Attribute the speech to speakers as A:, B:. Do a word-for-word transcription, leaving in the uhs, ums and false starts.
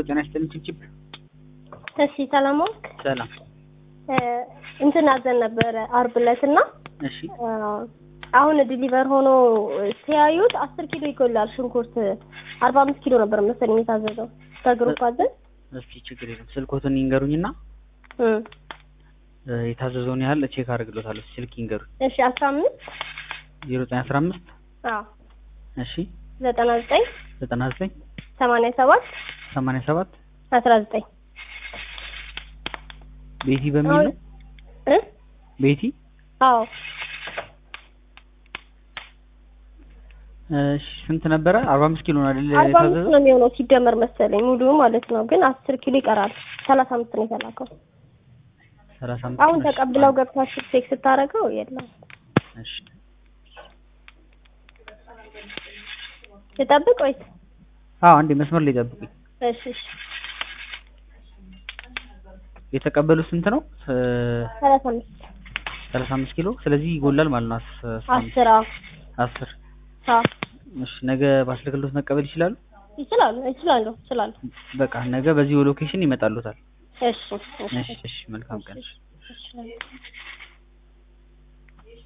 A: ጤና ይስጥልኝ ቺፕ
B: እሺ ሰላም ዋልክ።
A: ሰላም
B: እንትን አዘን ነበረ ዓርብ ዕለትና
A: እሺ
B: አሁን ዲሊቨር ሆኖ ሲያዩት አስር ኪሎ ይጎላል ሽንኩርት አርባ አምስት ኪሎ ነበር መሰለኝ የታዘዘው በግሩፕ አዘን።
A: እስኪ ችግር የለም ስልኮትን ይንገሩኝና
B: እ
A: የታዘዘውን ያህል ቼክ አድርግሎታለሁ። ስልክ ይንገሩኝ።
B: እሺ አስራ አምስት
A: ዜሮ ዘጠኝ አስራ አምስት
B: አዎ
A: እሺ
B: ዘጠና ዘጠኝ
A: ዘጠና ዘጠኝ
B: ሰማንያ ሰባት
A: ሰማንያ ሰባት
B: አስራ ዘጠኝ
A: ቤቲ በሚል ነው
B: እ
A: ቤቲ
B: አዎ
A: እሺ ስንት ነበረ? አርባ አምስት ኪሎ ነው አይደል
B: አርባ አምስት ነው የሚሆነው ሲደመር መሰለኝ ሙሉ ማለት ነው። ግን አስር ኪሎ ይቀራል። ሰላሳ አምስት ነው የተላከው።
A: ሰላሳ አምስት
B: አሁን ተቀብለው ገብታችሁ ቼክ ስታረገው የለም።
A: እሺ
B: ልጠብቅ ወይስ?
A: አዎ አንዴ መስመር ላይ ጠብቁኝ።
B: እሺ እሺ
A: የተቀበሉት ስንት ነው?
B: ሰላሳ አምስት
A: ሰላሳ አምስት ኪሎ ስለዚህ ይጎላል ማለት ነው።
B: አስር
A: አስር
B: አዎ
A: እሺ ነገ ባስልክሎት መቀበል ይችላሉ?
B: ይችላል ይችላል ይችላል።
A: በቃ ነገ በዚህ ሎኬሽን ይመጣሉታል።
B: እሺ
A: እሺ እሺ መልካም ቀን።
B: እሺ